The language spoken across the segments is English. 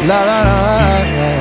La la la la.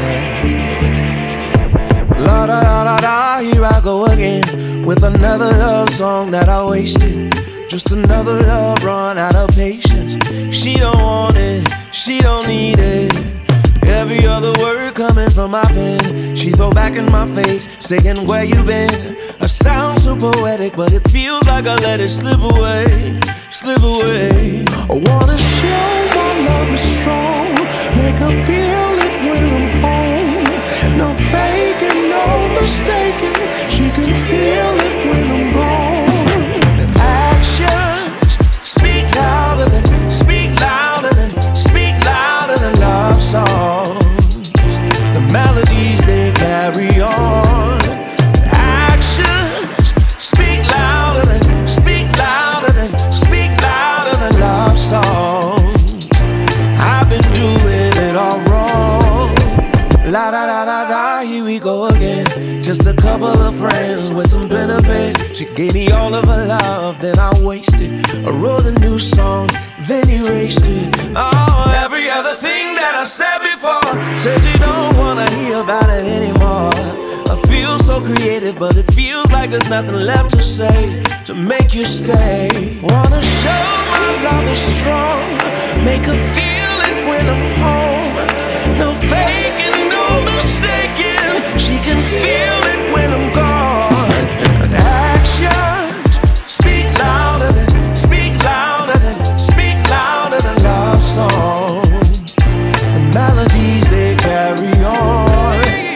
La da da da da, here I go again with another love song that I wasted. Just another love run out of patience. She don't want it, she don't need it. Every other word coming from my pen, she throw back in my face, saying where you been. I sound so poetic, but it feels like I let it slip away, slip away. I wanna show my love is strong, make her feel it when I'm home. No faking, no mistaking, she can feel it when I'm gone. The actions speak louder than, speak louder than, speak louder than love songs. The melodies they carry on. The actions speak louder than, speak louder than, speak louder than love songs. I've been doing it all wrong. La da da da da, here we go again. Just a couple of friends with some benefits. She gave me all of her love, then I wasted. I wrote a new song, then erased it. Oh, every other thing that I said before, said you don't wanna hear about it anymore. I feel so creative, but it feels like there's nothing left to say to make you stay. Wanna show my love is strong, make her feel it when I'm home. No faking, no mistaking, she can feel it when I'm gone. And actions speak louder than, speak louder than, speak louder than love songs. The melodies they carry on.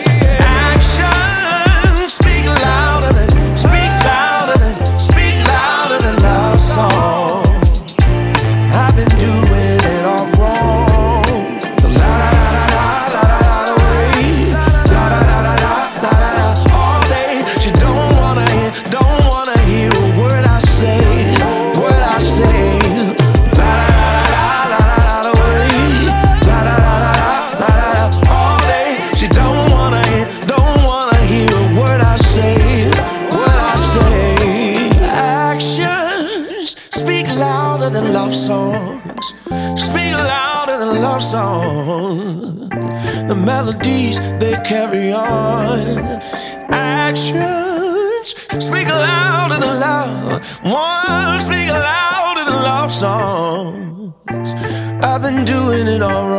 Actions speak louder than, speak louder than, speak louder than love songs. I've been doing it all wrong. So la la la la la la la la way. La la la la la la la la all day. She don't wanna hear a word I say, word I say. La la la la la la la way. La la la la la la la all day. She don't wanna hear a word I say, word I say. Actions speak louder than love songs, speak louder than love songs. The melodies they carry on. Actions speak louder than love, words speak louder than love songs. I've been doing it all